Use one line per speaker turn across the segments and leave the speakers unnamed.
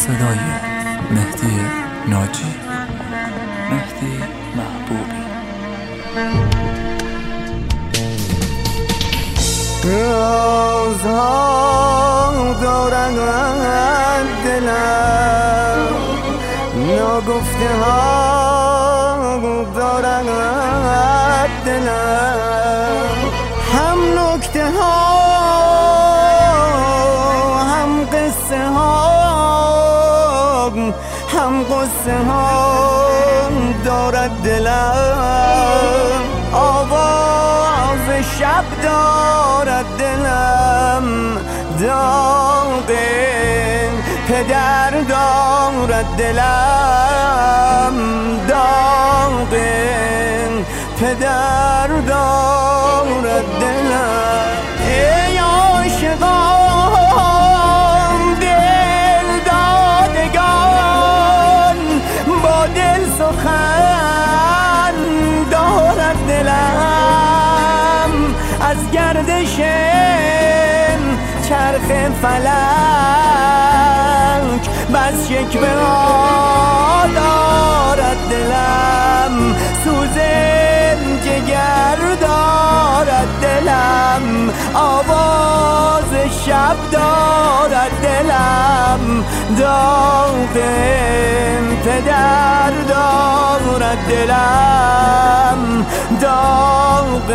صدای مهدی ناجی، مهدی محبوبی.
رازها دارد دلم، ناگفته ها دارد دلم، هم نکته ها هم قصه ها هم قصه ها دارد دلم، آواز شب دارد دلم، داغ پدر دارد دلم، داغ پدر دارد دلم. ای عاشقان دل دادگان، با دل سخن دارد دلم، از گردش چرخ فلک بس شکوه ها دارد دلم، سوز جگر دارد دلم، آواز شب دارد دلم، داغ پدر دارد دلم، داغ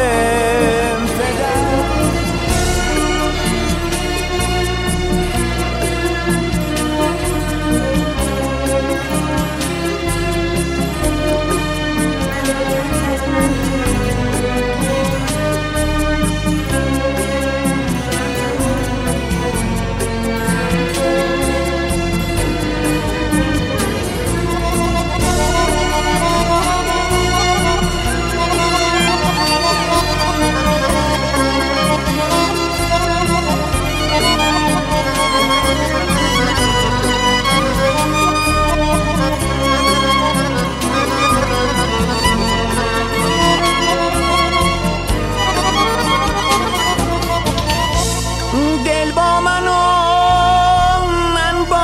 دل با من و من با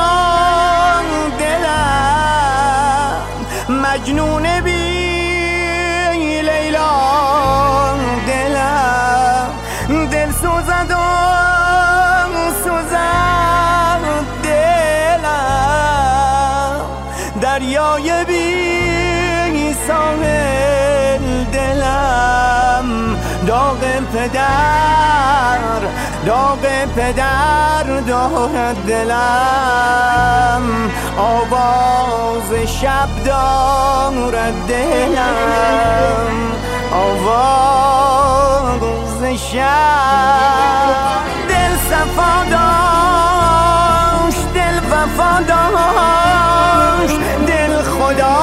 دلم، مجنون بی لیلا دلم، دل سوزد و سوزد دلم، دریای بی ساحل دلم، داغ پدر داغ پدر دارد دلم، آواز شب دارد دلم، آواز شب. دل صفا داشت دل وفا داشت، دل خدا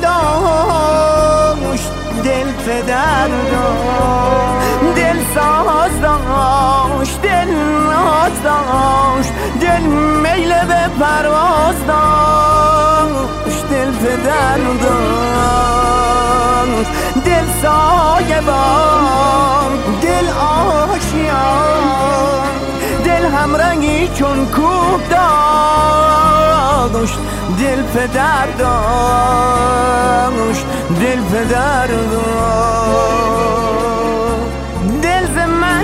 داشت دل پدر داشت، دل ساز داشت دل ناز داشت، دل میل به پرواز داشت دل پدر داشت، دل سایه بان دل آشیان، دل همرنگی چون کوه داشت دل پدر داشت، دل پدر داشت. دل ز من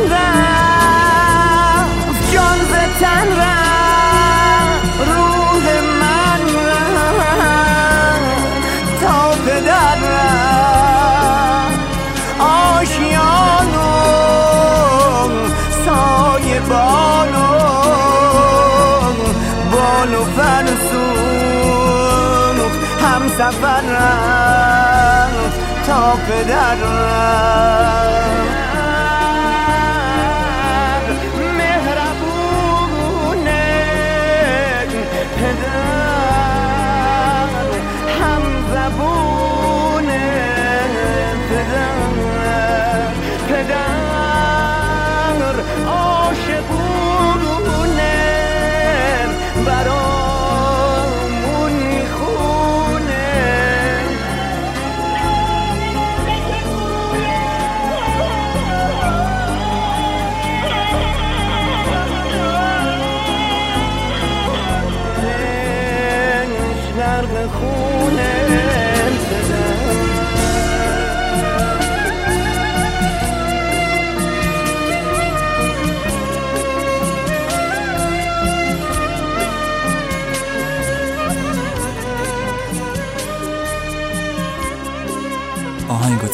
رفت جان ز تن رفت، روح من رفت تا پدر رفت، آشیان و سایه بال و فرسوخت، هم سفر رفت تا پدر رفت. مهربونه پدر، هم زبونه پدر، پدر عاشقونه برامون میخونه.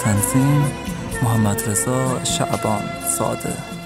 تنظیم محمد رضا شعبان ساده.